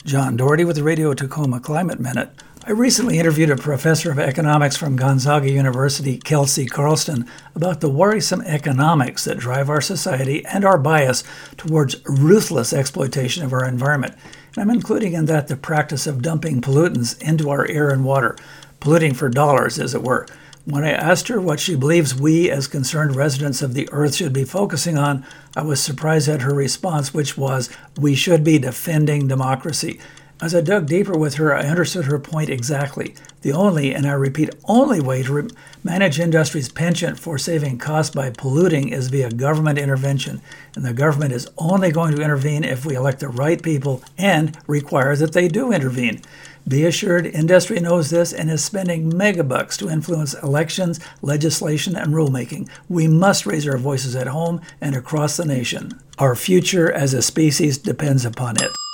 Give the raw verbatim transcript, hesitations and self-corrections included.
John Doherty with the Radio Tacoma Climate Minute. I recently interviewed a professor of economics from Gonzaga University, Kelsey Carlston, about the worrisome economics that drive our society and our bias towards ruthless exploitation of our environment. And I'm including in that the practice of dumping pollutants into our air and water, polluting for dollars, as it were. When I asked her what she believes we, as concerned residents of the Earth, should be focusing on, I was surprised at her response, which was, we should be defending democracy. As I dug deeper with her, I understood her point exactly. The only, and I repeat, only way to re- manage industry's penchant for saving costs by polluting is via government intervention. And the government is only going to intervene if we elect the right people and require that they do intervene. Be assured, industry knows this and is spending megabucks to influence elections, legislation, and rulemaking. We must raise our voices at home and across the nation. Our future as a species depends upon it.